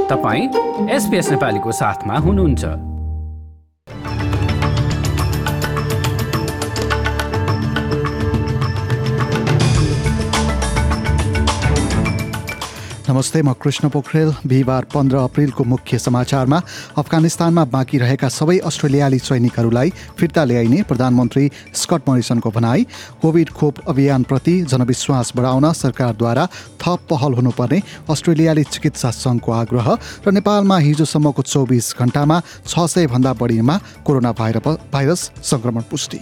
तपाईं SBS नेपालीको साथमा हुनुहुन्छ। नमस्ते, म कृष्ण पोखरेल। बिहिबार 15 अप्रिलको मुख्य समाचारमा अफगानिस्तानमा बाँकी रहेका सबै अस्ट्रेलियाली सैनिकहरूलाई फिर्ता ल्याइने प्रधानमन्त्री स्कट मोरिसनको भनाई, कोभिड खोप अभियानप्रति जनविश्वास बढाउन सरकारद्वारा थप पहल हुनुपर्ने अस्ट्रेलियाली चिकित्सा सङ्घको आग्रह र नेपालमा हिजोसम्मको 24 घण्टामा 600 भन्दा बढीमा कोरोना भाइरस संक्रमण पुष्टि।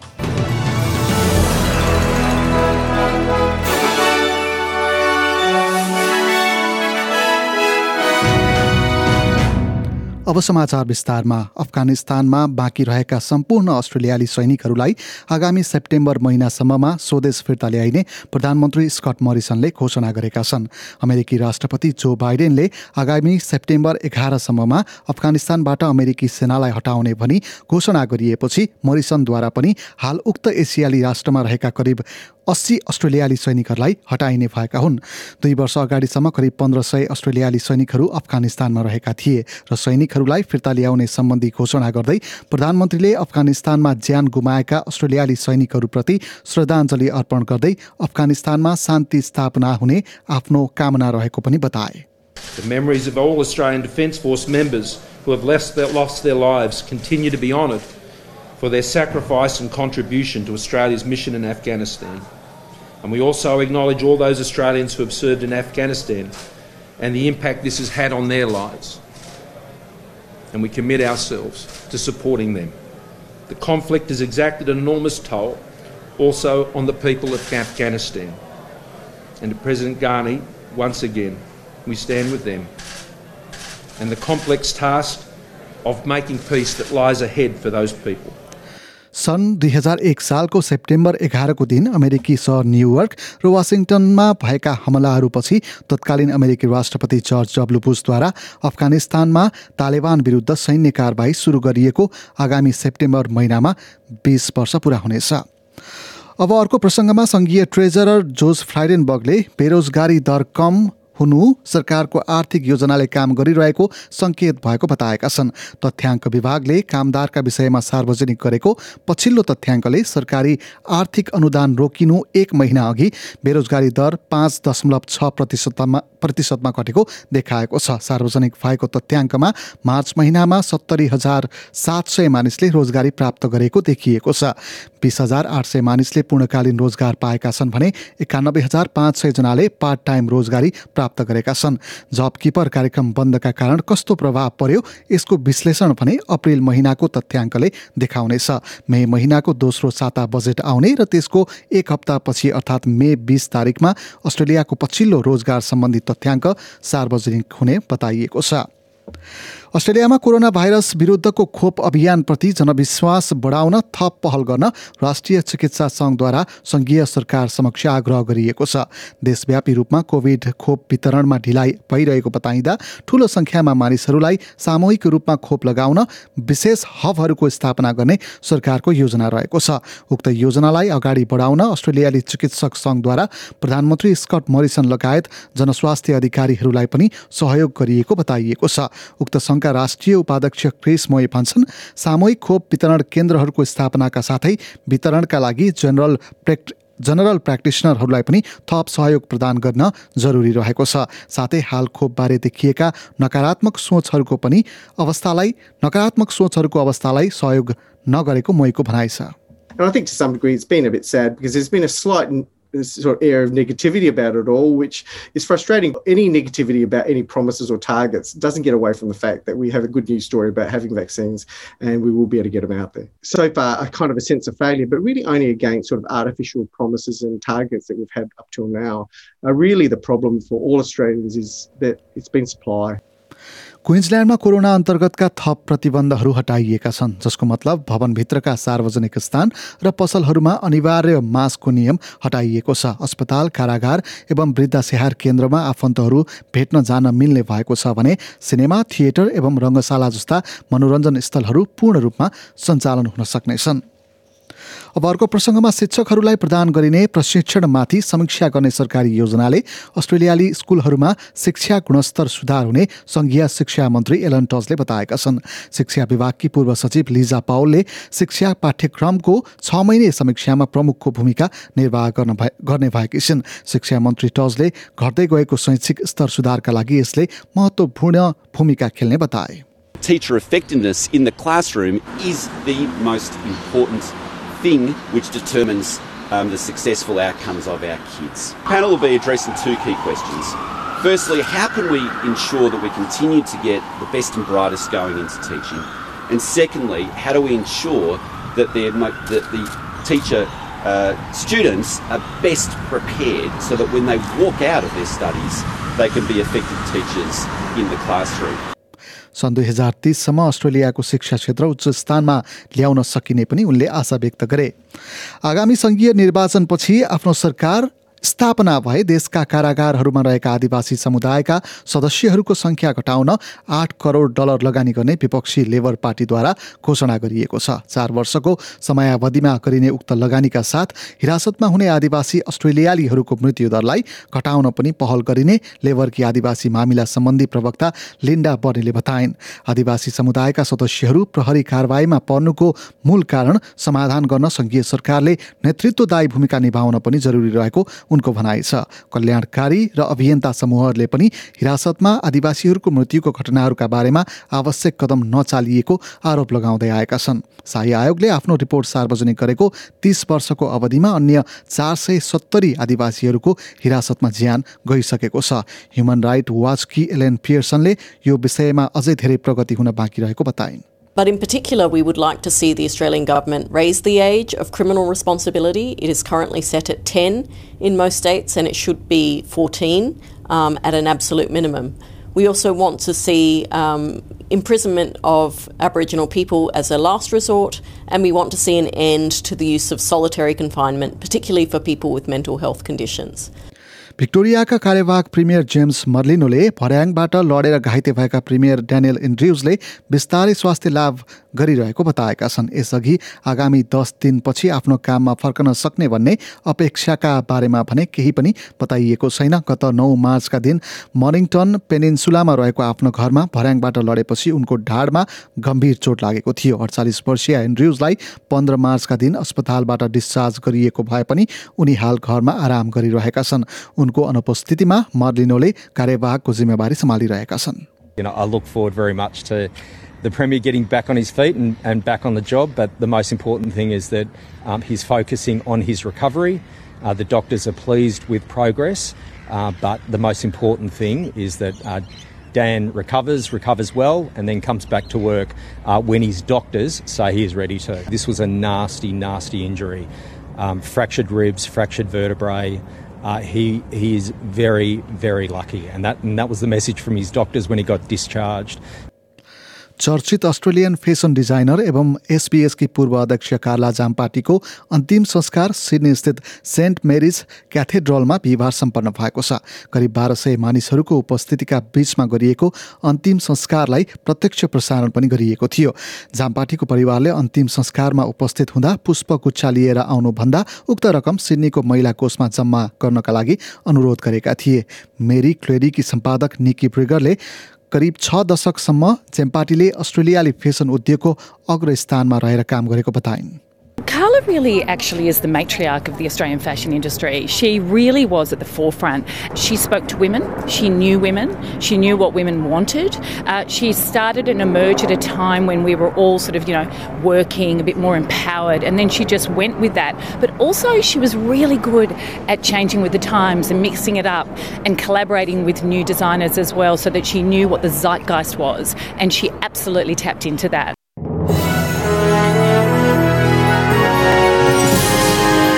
अब समाचार विस्तारमा। अफगानिस्तानमा बाँकी रहेका सम्पूर्ण अस्ट्रेलियाली सैनिकहरूलाई आगामी सेप्टेम्बर महिनासम्ममा स्वदेश फिर्ता ल्याइने प्रधानमन्त्री स्कट मोरिसनले घोषणा गरेका छन्। अमेरिकी राष्ट्रपति जो बाइडेनले आगामी सेप्टेम्बर 11सम्ममा अफगानिस्तानबाट अमेरिकी सेनालाई हटाउने भनी घोषणा गरिएपछि मोरिसनद्वारा पनि हाल उक्त एसियाली राष्ट्रमा रहेका करिब 80 अस्ट्रेलियाली सैनिकहरूलाई हटाइने भएका हुन्। 2 वर्ष अगाडिसम्म करिब 1500 अस्ट्रेलियाली सैनिकहरू अफगानिस्तानमा रहेका थिए र सैनिकहरूलाई फिर्ता ल्याउने सम्बन्धी घोषणा गर्दै प्रधानमन्त्रीले अफगानिस्तानमा ज्यान गुमाएका अस्ट्रेलियाली सैनिकहरूप्रति श्रद्धाञ्जली अर्पण गर्दै अफगानिस्तानमा शान्ति स्थापना हुने आफ्नो कामना रहेको पनि बताए। The memories of all Australian Defence Force members who have lost their lives continue to be honoured for their sacrifice and contribution to Australia's mission in Afghanistan. And we also acknowledge all those Australians who have served in Afghanistan and the impact this has had on their lives. And we commit ourselves to supporting them. The conflict has exacted an enormous toll also on the people of Afghanistan. And to President Ghani, once again, we stand with them. And the complex task of making peace that lies ahead for those people. सन् 2001 सालको September 11 को दिन अमेरिकी सहर New York र वासिङटनमा भएका हमलाहरूपछि तत्कालीन अमेरिकी राष्ट्रपति जर्ज डब्ल्यू बुशद्वारा अफगानिस्तानमा तालिबान विरुद्ध सैन्य कारबाही सुरु गरिएको आगामी सेप्टेम्बर महिनामा 20 वर्ष पुरा हुनेछ। अब अर्को प्रसङ्गमा सङ्घीय ट्रेजरर जोस फ्राइडेनबर्गले बेरोजगारी दर कम हुनु सरकारको आर्थिक योजनाले काम गरिरहेको सङ्केत भएको बताएका छन्। तथ्याङ्क विभागले कामदारका विषयमा सार्वजनिक गरेको पछिल्लो तथ्याङ्कले सरकारी आर्थिक अनुदान रोकिनु 1 महिना अघि बेरोजगारी दर 5.6% घटेको देखाएको छ। सार्वजनिक भएको तथ्याङ्कमा मार्च महिनामा 70,700 मानिसले रोजगारी प्राप्त गरेको देखिएको छ। 20,800 मानिसले पूर्णकालीन रोजगार पाएका छन् भने 91,500 जनाले पार्ट टाइम रोजगारी प्राप्त गरेका छन्। जब किपर कार्यक्रम बन्दका कारण कस्तो प्रभाव पर्यो यसको विश्लेषण भने अप्रिल महिनाको तथ्याङ्कले देखाउनेछ। मे महिनाको दोस्रो साता बजेट आउने र त्यसको 1 हप्तापछि अर्थात् मे 20 तारिकमा अस्ट्रेलियाको पछिल्लो रोजगार सम्बन्धी तथ्याङ्क सार्वजनिक हुने बताइएको छ। अस्ट्रेलियामा कोरोना भाइरस विरुद्धको खोप अभियानप्रति जनविश्वास बढाउन थप पहल गर्न राष्ट्रिय चिकित्सा सङ्घद्वारा सङ्घीय सरकार समक्ष आग्रह गरिएको छ। देशव्यापी रूपमा कोभिड खोप वितरणमा ढिलाइ भइरहेको बताइँदा ठूलो सङ्ख्यामा मानिसहरूलाई सामूहिक रूपमा खोप लगाउन विशेष हबहरूको स्थापना गर्ने सरकारको योजना रहेको छ। उक्त योजनालाई अगाडि बढाउन अस्ट्रेलियाली चिकित्सक सङ्घद्वारा प्रधानमन्त्री स्कट मोरिसन लगायत जनस्वास्थ्य अधिकारीहरूलाई पनि सहयोग गरिएको बताइएको छ। उक्त सङ्घका राष्ट्रिय उपाध्यक्ष क्रिस मोए भन्छन्, सामूहिक खोप वितरण केन्द्रहरूको स्थापनाका साथै वितरणका लागि जनरल प्र्याक्टिसनरहरूलाई पनि थप सहयोग प्रदान गर्न जरुरी रहेको छ। साथै हाल खोपबारे देखिएका नकारात्मक सोचहरूको अवस्थालाई सहयोग नगरेको मोएको भनाइ छ। And I think to some degree it's been a bit sad because there's been a slight sort of air of negativity about it all, which is frustrating. Any negativity about any promises or targets doesn't get away from the fact that we have a good news story about having vaccines and we will be able to get them out there. So far, a kind of a sense of failure, but really only against sort of artificial promises and targets that we've had up till now. Really the problem for all Australians is that it's been supply. क्विन्सल्यान्डमा corona अन्तर्गतका थप प्रतिबन्धहरू हटाइएका छन्, जसको मतलब भवनभित्रका सार्वजनिक स्थान र पसलहरूमा अनिवार्य मास्कको नियम हटाइएको छ। अस्पताल, कारागार एवं वृद्धाश्रम केन्द्रमा आफन्तहरू भेट्न जान मिल्ने भएको छ भने सिनेमा, थिएटर एवं रङ्गशाला जस्ता मनोरञ्जन स्थलहरू पूर्ण रूपमा सञ्चालन हुन सक्नेछन्। अब अर्को प्रसङ्गमा शिक्षकहरूलाई प्रदान गरिने प्रशिक्षणमाथि समीक्षा गर्ने सरकारी योजनाले अस्ट्रेलियाली स्कुलहरूमा शिक्षा गुणस्तर सुधार हुने सङ्घीय शिक्षा मन्त्री एलन टजले बताएका छन्। शिक्षा विभागकी पूर्व सचिव लिजा पाउलले शिक्षा पाठ्यक्रमको 6 महिने समीक्षामा प्रमुखको भूमिका निर्वाह गर्ने भएकी छिन्। शिक्षा मन्त्री टजले घट्दै गएको शैक्षिक स्तर सुधारका लागि यसले महत्त्वपूर्ण भूमिका खेल्ने बताए। Teacher effectiveness in the classroom is the most important thing which determines the successful outcomes of our kids. The panel will be addressing 2 key questions. Firstly, how can we ensure that we continue to get the best and brightest going into teaching? And secondly, how do we ensure that the teacher students are best prepared so that when they walk out of their studies, they can be effective teachers in the classroom. सन् 2030 सम्म अस्ट्रेलियाको शिक्षा क्षेत्र उच्च स्थानमा ल्याउन सकिने पनि उनले आशा व्यक्त गरे। आगामी सङ्घीय निर्वाचनपछि आफ्नो सरकार स्थापना भए देशका कारागारहरूमा रहेका आदिवासी समुदायका सदस्यहरूको सङ्ख्या घटाउन $8 करोड लगानी गर्ने विपक्षी लेबर पार्टीद्वारा घोषणा गरिएको छ। 4 वर्षको समयावधिमा गरिने उक्त लगानीका साथ हिरासतमा हुने आदिवासी अस्ट्रेलियालीहरूको मृत्युदरलाई घटाउन पनि पहल गरिने लेबरकी आदिवासी मामिला सम्बन्धी प्रवक्ता लिन्डा बर्नीले बताइन्। आदिवासी समुदायका सदस्यहरू प्रहरी कारबाहीमा पर्नुको मूल कारण समाधान गर्न सङ्घीय सरकारले नेतृत्वदायी भूमिका निभाउन पनि जरुरी रहेको उनको भनाइ छ। कल्याणकारी र अभियन्ता समूहहरूले पनि हिरासतमा आदिवासीहरूको मृत्युको घटनाहरूका बारेमा आवश्यक कदम नचालिएको आरोप लगाउँदै आएका छन्। शाही आयोगले आफ्नो रिपोर्ट सार्वजनिक गरेको 30 वर्षको अवधिमा अन्य 470 आदिवासीहरूको हिरासतमा ज्यान गइसकेको छ। ह्युमन राइट वाचकी एलेन पियर्सनले यो विषयमा अझै धेरै प्रगति हुन बाँकी रहेको बताइन्। But in particular, we would like to see the Australian government raise the age of criminal responsibility. It is currently set at 10 in most states, and it should be 14 at an absolute minimum. We also want to see imprisonment of Aboriginal people as a last resort, and we want to see an end to the use of solitary confinement, particularly for people with mental health conditions. भिक्टोरियाका कार्यवाहक premier James मर्लिनोले भर्याङबाट लडेर घाइते भएका premier Daniel एन्ड्र्युजले बिस्तारै स्वास्थ्य लाभ गरिरहेको बताएका छन्। यसअघि आगामी 10 दिनपछि आफ्नो काममा फर्कन सक्ने भन्ने अपेक्षाका बारेमा भने केही पनि बताइएको छैन। गत 9 मार्चका दिन मरिङटन पेनिन्सुलामा रहेको आफ्नो घरमा भर्याङबाट लडेपछि उनको ढाडमा गम्भीर चोट लागेको थियो। 48 वर्षीय एन्ड्र्युजलाई 15 मार्चका दिन अस्पतालबाट डिस्चार्ज गरिएको भए पनि उनी हाल घरमा आराम गरिरहेका छन्। उनको अनुपस्थितिमा मर्लिनोले कार्यवाहकको जिम्मेवारी सम्हालिरहेका छन्। I look forward very much to the Premier getting back on his feet and back on the job, but the most important thing is that he's focusing on his recovery. The doctors are pleased with progress, but the most important thing is that Dan recovers well, and then comes back to work when his doctors say he is ready to. This was a nasty, nasty injury. Fractured ribs, fractured vertebrae. He is very, very lucky, and that was the message from his doctors when he got discharged. चर्चित Australian fashion designer एवं एसबीएसकी पूर्व अध्यक्ष कार्ला जाम्पाटीको अन्तिम संस्कार Sydney स्थित saint marriage क्याथेड्रलमा बिहिबार सम्पन्न भएको छ। करिब 1200 मानिसहरूको उपस्थितिका बीचमा गरिएको अन्तिम संस्कारलाई प्रत्यक्ष प्रसारण पनि गरिएको थियो। जाम्पाटीको परिवारले अन्तिम संस्कारमा उपस्थित हुँदा पुष्पगुच्छा लिएर आउनुभन्दा उक्त रकम सिडनीको महिला कोषमा जम्मा गर्नका लागि अनुरोध गरेका थिए। मेरी क्लेरीकी सम्पादक निकी ब्रिगरले करिब 6 दशकसम्म जेम्पाटीले अस्ट्रेलियाली फेसन उद्योगको अग्रस्थानमा रहेर काम गरेको बताइन्। Carla really actually is the matriarch of the Australian fashion industry. She really was at the forefront. She spoke to women, she knew what women wanted. She started and emerged at a time when we were all sort of, working a bit more empowered, and then she just went with that. But also she was really good at changing with the times and mixing it up and collaborating with new designers as well, so that she knew what the zeitgeist was, and she absolutely tapped into that.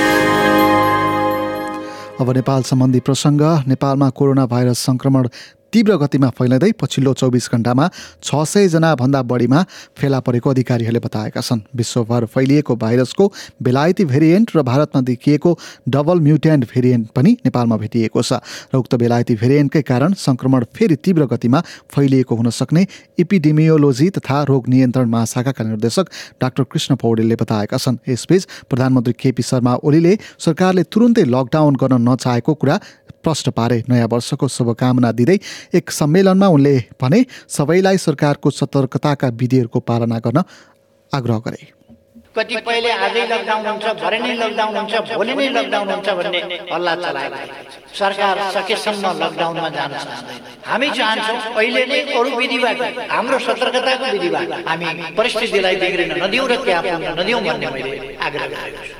अब नेपाल सम्बन्धी प्रसङ्ग। नेपालमा corona virus संक्रमण तीव्र गतिमा फैलिँदै पछिल्लो 24 घण्टामा 600 जना भन्दा बढीमा फेला परेको अधिकारीहरूले बताएका छन्। विश्वभर फैलिएको भाइरसको बेलायती भेरिएन्ट र भारतमा देखिएको डबल म्युटेन्ट भेरिएन्ट पनि नेपालमा भेटिएको छ र उक्त बेलायती भेरिएन्टकै कारण संक्रमण फेरि तीव्र गतिमा फैलिएको हुन सक्ने एपिडेमियोलोजी तथा रोग नियन्त्रण महाशाखाका निर्देशक डाक्टर कृष्ण पौडेलले बताएका छन्। यसबीच प्रधानमन्त्री केपी शर्मा ओलीले सरकारले तुरुन्तै लकडाउन गर्न नचाहेको कुरा प्रश्न पारे। नयाँ वर्षको शुभकामना दिँदै एक सम्मेलनमा उनले भने सबैलाई सरकारको सतर्कताका विधिहरूको पालना गर्न आग्रह गरे। कतिपयले आजै लकडाउन हुन्छ, भरे नै लकडाउन हुन्छ, भोलि नै लकडाउन हुन्छ भन्ने हल्ला चलाएको छ। सरकार सकेसम्म लकडाउनमा जान चाहँदैन। हामी चाहन्छौँ अहिले नै अरू विधिबाट, हाम्रो सतर्कताको विधिबाट हामी परिस्थितिलाई बिग्रिन नदिउँ र त्यहाँ पुग्न नदिउँ भन्ने मैले आग्रह गरेको छु।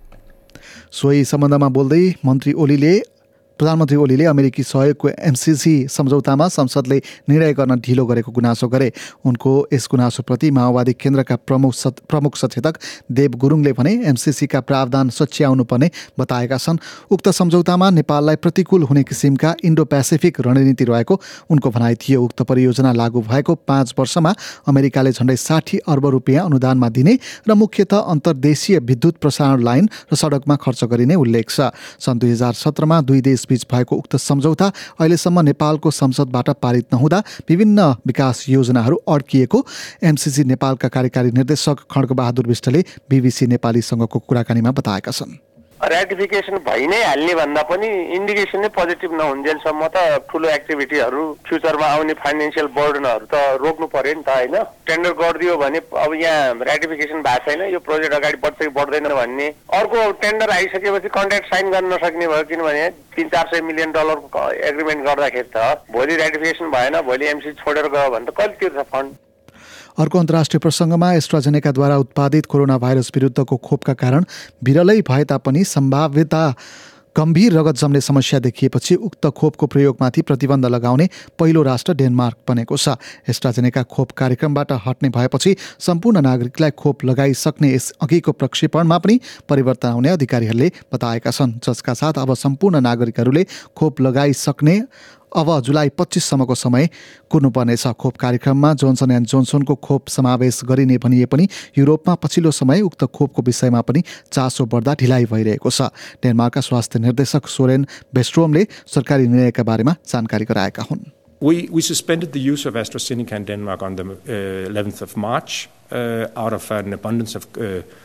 सोही सम्बन्धमा बोल्दै प्रधानमन्त्री ओलीले अमेरिकी सहयोगको एमसिसी सम्झौतामा संसदले निर्णय गर्न ढिलो गरेको गुनासो गरे। उनको यस गुनासोप्रति माओवादी केन्द्रका प्रमुख सचेतक देव गुरुङले भने एमसिसीका प्रावधान सच्याउनु पर्ने बताएका छन्। उक्त सम्झौतामा नेपाललाई प्रतिकूल हुने किसिमका इन्डो पेसिफिक रणनीति रहेको उनको भनाइ थियो। उक्त परियोजना लागू भएको 5 वर्षमा अमेरिकाले झण्डै 60 अर्ब रुपियाँ अनुदानमा दिने र मुख्यतः अन्तर्देशीय विद्युत प्रसारण लाइन र सडकमा खर्च गरिने उल्लेख छ। सन् 2017मा दुई देश बीच भएको उक्त सम्झौता अहिलेसम्म नेपालको संसदबाट पारित नहुँदा विभिन्न विकास योजनाहरू अड्किएको एमसिसी नेपालका कार्यकारी निर्देशक खड्गबहादुर विष्टले बीबीसी नेपालीसँगको कुराकानीमा बताएका छन्। ऱ्याटिफिकेसन भइ नै हाल्ने भन्दा पनि इन्डिकेसन नै पोजिटिभ नहुन्जेलसम्म त ठुलो एक्टिभिटीहरू फ्युचरमा आउने फाइनेन्सियल बर्डनहरू त रोक्नु पर्यो नि त होइन। टेन्डर गरिदियो भने अब यहाँ ऱ्याटिफिकेसन भएको छैन, यो प्रोजेक्ट अगाडि बढ्छ कि बढ्दैन भन्ने। अर्को टेन्डर आइसकेपछि कन्ट्र्याक्ट साइन गर्न नसक्ने भयो, किनभने $300-400 मिलियन एग्रिमेन्ट गर्दाखेरि त भोलि ऱ्याटिफिकेसन भएन, भोलि एमसी छोडेर गयो भने त कहिले तिर्छ फन्ड। अर्को अन्तर्राष्ट्रिय प्रसङ्गमा एस्ट्राजेनेकाद्वारा उत्पादित कोरोना भाइरस विरुद्धको खोपका कारण विरलै भए तापनि सम्भाव्यता गम्भीर रगत जम्ने समस्या देखिएपछि उक्त खोपको प्रयोगमाथि प्रतिबन्ध लगाउने पहिलो राष्ट्र डेनमार्क बनेको छ। एस्ट्राजेनेका खोप कार्यक्रमबाट हट्ने भएपछि सम्पूर्ण नागरिकलाई खोप लगाइसक्ने यस अघिको प्रक्षेपणमा पनि परिवर्तन आउने अधिकारीहरूले बताएका छन्, जसका साथ अब सम्पूर्ण नागरिकहरूले खोप लगाइसक्ने अब जुलाई 25 सम्मको समय कुर्नुपर्नेछ। खोप कार्यक्रममा जोन्सन एन्ड जोन्सनको खोप समावेश गरिने भनिए पनि युरोपमा पछिल्लो समय उक्त खोपको विषयमा पनि चासो बढ्दा ढिलाइ भइरहेको छ। डेनमार्कका स्वास्थ्य निर्देशक सोरेन बेस्ट्रोमले सरकारी निर्णयका बारेमा जानकारी गराएका हुन्। We suspended the use of AstraZeneca in Denmark on the 11th of March out of an abundance of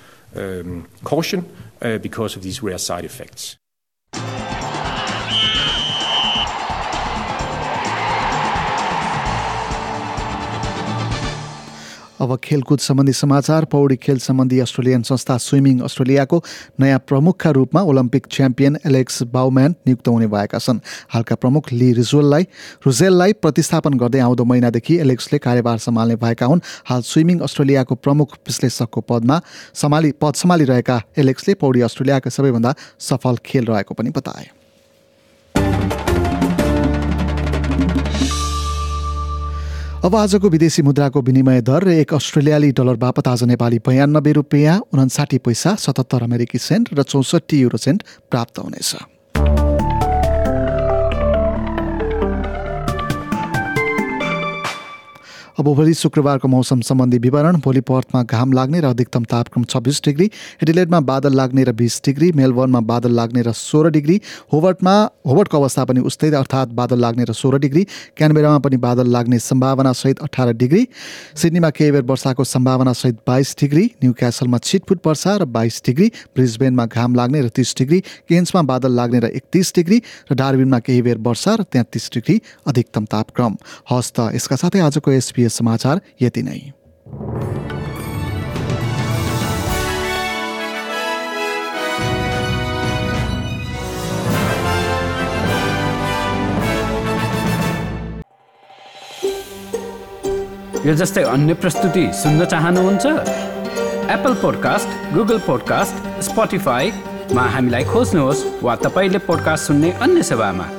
caution because of these rare side effects. अब खेलकुद सम्बन्धी समाचार। पौडी खेल सम्बन्धी अस्ट्रेलियन संस्था स्विमिङ अस्ट्रेलियाको नयाँ प्रमुखका रूपमा ओलम्पिक च्याम्पियन एलेक्स बाउम्यान नियुक्त हुने भएका छन्। हालका प्रमुख ली रुजेललाई प्रतिस्थापन गर्दै आउँदो महिनादेखि एलेक्सले कार्यभार सम्हाल्ने भएका हुन्। हाल स्विमिङ अस्ट्रेलियाको प्रमुख विश्लेषकको पद सम्हालिरहेका एलेक्सले पौडी अस्ट्रेलियाका सबैभन्दा सफल खेल रहेको पनि बताए। अब आजको विदेशी मुद्राको विनिमय दर एक अस्ट्रेलियाली डलर बापत आज नेपाली 92 रुपियाँ 59 पैसा 77 अमेरिकी सेन्ट र 64 युरो सेन्ट प्राप्त हुनेछ। अब भोलि शुक्रबारको मौसम सम्बन्धी विवरण। भोलि पर्थमा घाम लाग्ने र अधिकतम तापक्रम 26 डिग्री, एडिलेडमा बादल लाग्ने र 20 डिग्री, मेलबर्नमा बादल लाग्ने र 16 डिग्री, होबर्टको अवस्था पनि उस्तै अर्थात् बादल लाग्ने र 16 डिग्री, क्यानबेरामा पनि बादल लाग्ने सम्भावना सहित 18 डिग्री, सिडनीमा केही बेर वर्षाको सम्भावना सहित 22 डिग्री, न्युक्यासलमा छिटफुट वर्षा र 22 डिग्री, ब्रिस्बेनमा घाम लाग्ने र 30 डिग्री, केन्समा बादल लाग्ने र 31 डिग्री र डार्विनमा केही बेर वर्षा र 33 डिग्री अधिकतम तापक्रम। हस् त यसका साथै आजको SBS समाचार यति नै। यो जस्तै अन्य प्रस्तुति सुन्न चाहनुहुन्छ? एप्पल पोडकास्ट, गुगल पोडकास्ट, स्पोटिफाईमा हामीलाई खोज्नुहोस् वा तपाईले पोडकास्ट सुन्ने अन्य सेवामा।